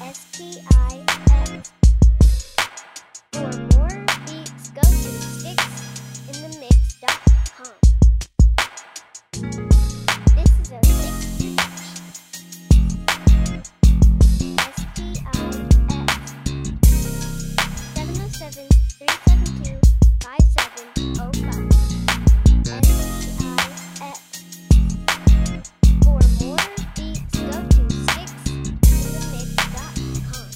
STIX. For more beats, go to stixinthemix.com. This is a Stix production. STIX 707-372-5705. STIX. For more beats, go to stixinthemix.com.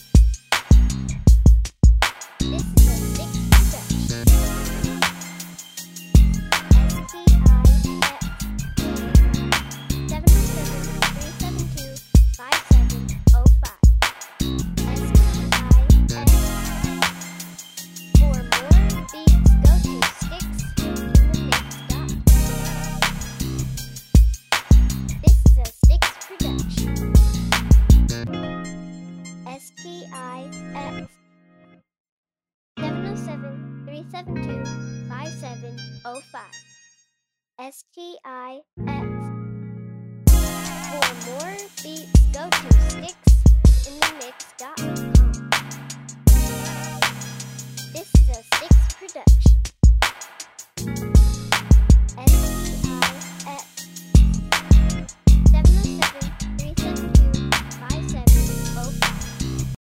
This is a Stix production. STIX 707-372-5705. For more beats, go to stixinthemix.com. This is a Stix production. STIX 707-372-5705. STIX. For more beats, go to stixinthemix.com. This is a Stix production.